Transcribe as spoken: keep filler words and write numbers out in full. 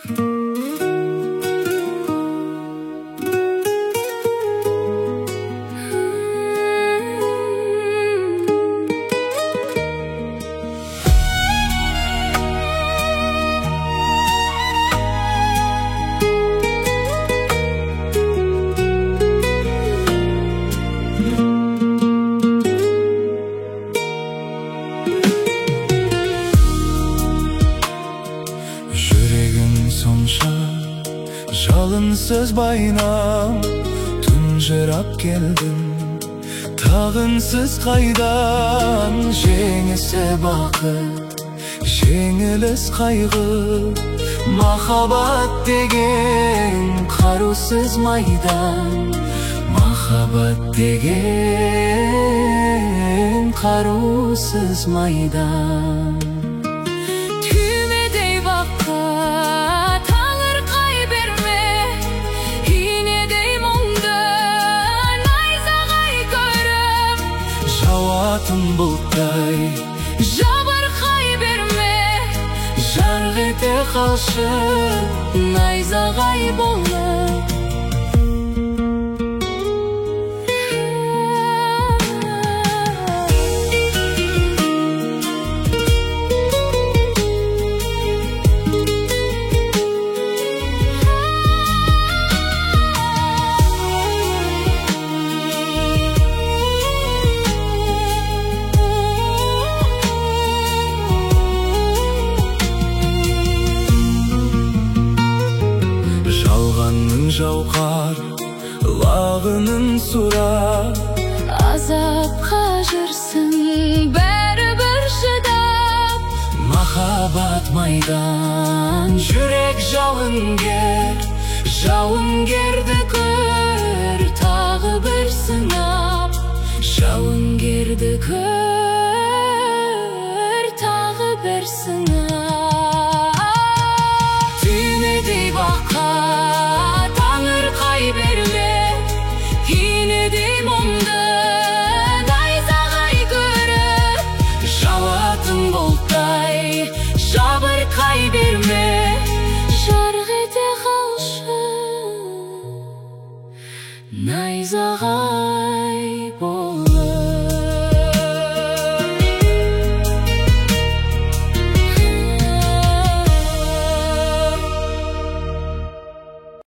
Сонша жалынсыз байнам тұнжырап келдім, тағынсыз қайдан жеңісі бақыт, жеңіліс қайғы. Махаббат деген қарусыз майдан, махаббат деген қарусыз майдан. Жауатын бұлттай жабырқай берме, жарқ ете қалшы найзағай болып. Жауқар лағының сұра, азапқа жүрсің бәрібір шыдап. Махаббат майдан, жүрек жауынгер, жауынгерді көр тағы бір сынап. Жауынгерді көр тағы бір сынап. Түймедей баққа берме, енедей мұңды найзағай көріп. Жауатын бұлттай жабырқай берме, жарқ ете қалшы найзағай.